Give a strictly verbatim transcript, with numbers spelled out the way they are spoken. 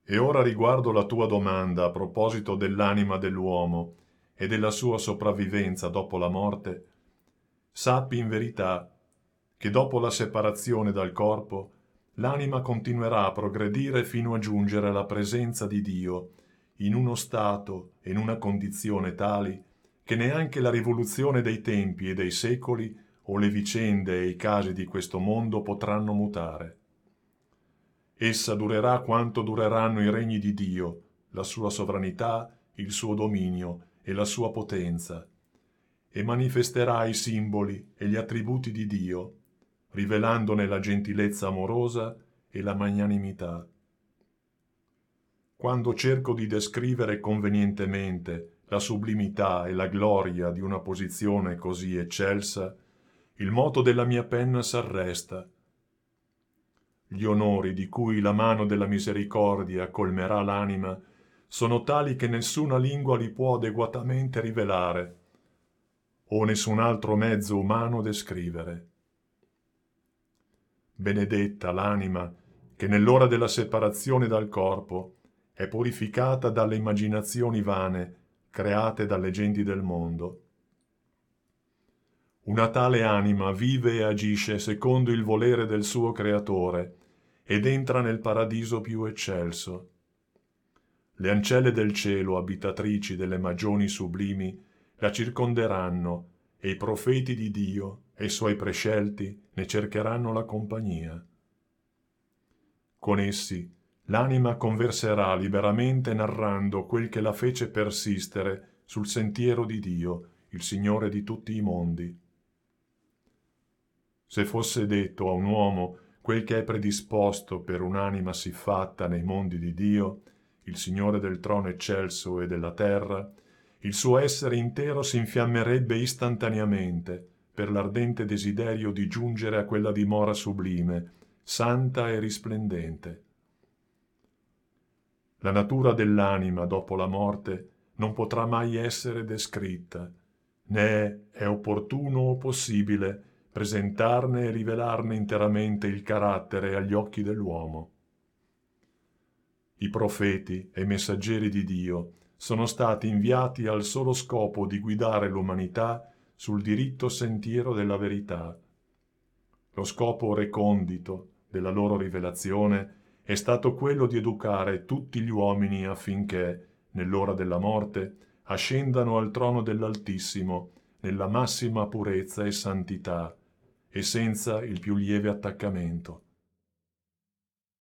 E ora riguardo la tua domanda a proposito dell'anima dell'uomo e della sua sopravvivenza dopo la morte, sappi in verità che dopo la separazione dal corpo, l'anima continuerà a progredire fino a giungere alla presenza di Dio, in uno stato e in una condizione tali che neanche la rivoluzione dei tempi e dei secoli o le vicende e i casi di questo mondo potranno mutare. Essa durerà quanto dureranno i regni di Dio, la sua sovranità, il suo dominio e la sua potenza, e manifesterà i simboli e gli attributi di Dio, rivelandone la gentilezza amorosa e la magnanimità. Quando cerco di descrivere convenientemente la sublimità e la gloria di una posizione così eccelsa, il moto della mia penna s'arresta. Gli onori di cui la mano della misericordia colmerà l'anima sono tali che nessuna lingua li può adeguatamente rivelare, o nessun altro mezzo umano descrivere. Benedetta l'anima che nell'ora della separazione dal corpo è purificata dalle immaginazioni vane create dalle genti del mondo. Una tale anima vive e agisce secondo il volere del suo Creatore ed entra nel paradiso più eccelso. Le ancelle del cielo, abitatrici delle magioni sublimi, la circonderanno e i profeti di Dio e i suoi prescelti ne cercheranno la compagnia. Con essi l'anima converserà liberamente narrando quel che la fece persistere sul sentiero di Dio, il Signore di tutti i mondi. Se fosse detto a un uomo quel che è predisposto per un'anima siffatta nei mondi di Dio, il Signore del trono eccelso e della terra, il suo essere intero si infiammerebbe istantaneamente per l'ardente desiderio di giungere a quella dimora sublime, santa e risplendente. La natura dell'anima dopo la morte non potrà mai essere descritta, né è opportuno o possibile presentarne e rivelarne interamente il carattere agli occhi dell'uomo. I profeti e messaggeri di Dio sono stati inviati al solo scopo di guidare l'umanità sul diritto sentiero della verità. Lo scopo recondito della loro rivelazione è stato quello di educare tutti gli uomini affinché, nell'ora della morte, ascendano al trono dell'Altissimo nella massima purezza e santità e senza il più lieve attaccamento.